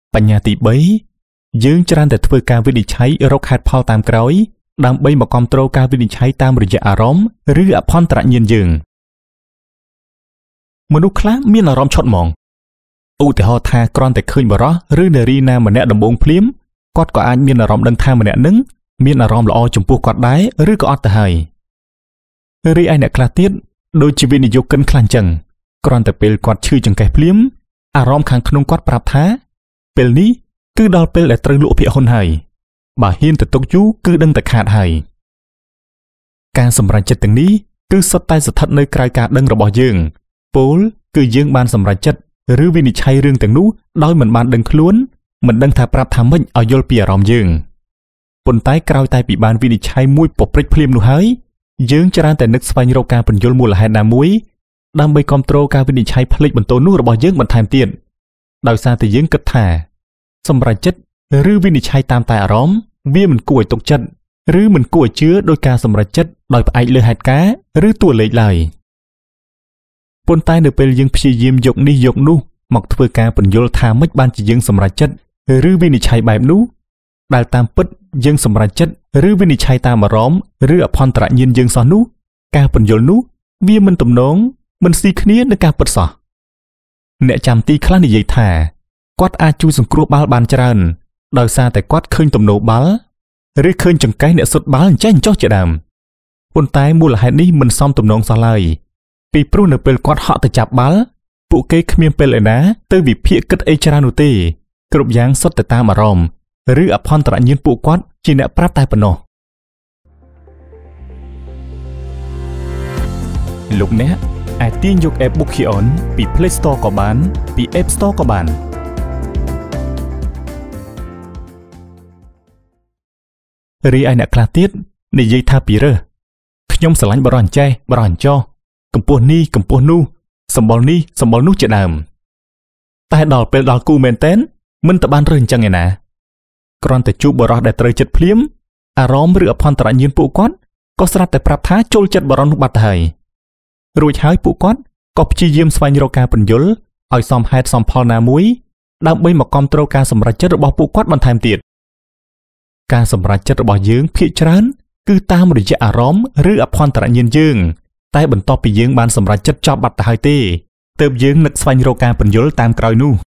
បញ្ញាទី3យើងច្រើនតែធ្វើការវិនិច្ឆ័យរកហេតុផលតាមក្រោយដើម្បីមកគ្រប់គ្រងការវិនិច្ឆ័យតាមរយៈអារម្មណ៍ឬអភន្តរញ្ញាណយើងមនុស្សខ្លះមានអារម្មណ៍ឆត់ហ្មងឧទាហរណ៍ថាគ្រាន់តែឃើញបរិសឬនារីណាម្នាក់ដំបូងភ្លាមគាត់ក៏អាចមានអារម្មណ៍ដឹងថាម្នាក់នឹងមានអារម្មណ៍ល្អចំពោះគាត់ដែរឬក៏អត់ទៅហើយរីឯអ្នកខ្លះទៀតដូចជាវិនិយោគិនខ្លះអញ្ចឹងគ្រាន់តែពេលគាត់ឈឺចង្កេះភ្លាមអារម្មណ៍ខាងក្នុងគាត់ប្រាប់ថាពេលនេះគឺដល់ពេលដែលត្រូវលក់ភាគហ៊ុនហើយបើហ៊ានទៅទុកយូរគឺដឹងតែខាតហើយការសម្រេចចិត្តទាំងនេះគឺសុទ្ធតែស្ថិតនៅក្រៅការដឹងរបស់យើងពោលគឺយើងបានសម្រេចចិត្តឬវិនិច្ឆ័យរឿងទាំងនោះដោយមិនបានដឹងខ្លួនមិនដឹងថាប្រាប់ថាម៉េចឲ្យយល់ពីអារម្មណ៍យើងប៉ុន្តែក្រោយតែពីបានវិនិច្ឆ័យមួយពព្រិចភ្លាមនោះហើយយើងច្រើនតែនឹកស្វែងរកការពន្យល់មូលហេតុណាមួយដើម្បីគ្រប់គ្រងការវិនិច្ឆ័យផ្លេចបន្ទោនោះរបស់យើងបន្ថែមទៀតដោយសារតែយើងគិតថាសម្រេចចិត្តឬវិនិច្ឆ័យតាមតែអារម្មណ៍វាមិនគួរឲ្យទុកចិត្តឬមិនគួរឲ្យជឿដោយការសម្រេចចិត្តដោយផ្អែកលើហេតុការណ៍ឬតួលេខឡើយប៉ុន្តែនៅពេលយើងព្យាយាមយកនេះយកនោះមកធ្វើការពន្យល់ថាម៉េចបានជាយើងសម្រេចចិត្តឬវិនិច្ឆ័យបែបនោះដែលតាមពិតយើងសម្រេចចិត្តឬវិនិច្ឆ័យតាមអារម្មណ៍ឬអភន្តរញ្ញាណយើងសោះនោះការពន្យល់នោះវាមិនទំនងមិនស៊ីគ្នានឹងការពិតសោះអ្នកចាំទីខ្លះនិយាយថាគាត់អាចជួយសង្គ្រោះបាល់បានច្រើនដោយសារតែគាត់ឃើញទំនោរបាល់ឬឃើញចង្កេះអ្នកសុទ្ធបាល់អញ្ចឹងចុះជាដើមប៉ុន្តែមូលហេតុនេះមិនសមទំនងសោះឡើយពីព្រោះនៅពេលគាត់ហក់ទៅចាប់បាល់ពួកគេគ្មានពេលឯណាទៅវិភាគគិតអីច្រើននោះទេគ្រប់យ៉ាងសុទ្ធតែតាមអារម្មណ៍ឬអភន្តរញ្ញាណពួកគាត់ជាអ្នកប្រាប់តែប៉ុណ្ណោះលោកអ្នកអាចទាញយក App Bookion ពី Play Store ក៏បានពី App Store ក៏បានរីឯអ្នកខ្លះទៀតនិយាយថាពីរើសខ្ញុំស្រឡាញ់បរិះអញ្ចេះបរិះអញ្ចោះកម្ពស់នេះកម្ពស់នោះសម្បុរនេះសម្បុរនោះជាដើមតែដល់ពេលដល់គូមែនតែនមិនទៅបានរើសអញ្ចឹងឯណាគ្រាន់តែជួបបរិះដែលត្រូវចិត្តភ្លាមអារម្មណ៍ឬអភន្តរញ្ញាណពួកគាត់ក៏ស្រាប់តែប្រាប់ថាចូលចិត្តបរិះនោះបាត់ទៅហើយរួចហើយពួកគាត់ក៏ព្យាយាមស្វែងរកការពន្យល់ឲ្យសមហេតុសមផលណាមួយដើម្បីមកគ្រប់គ្រងការសម្រេចចិត្តរបស់ពួកគាត់បន្ថែមទៀតការសម្រេចចិត្តរបស់យើងភាគច្រើនគឺតាមរយៈអារម្មណ៍ឬអភន្តរញ្ញាណយើងតែបន្ទាប់ពីយើងបានសម្រេចចិត្តចប់បាត់ទៅហើយទេទើបយើងនឹកស្វែងរកការពន្យល់តាមក្រោយនោះ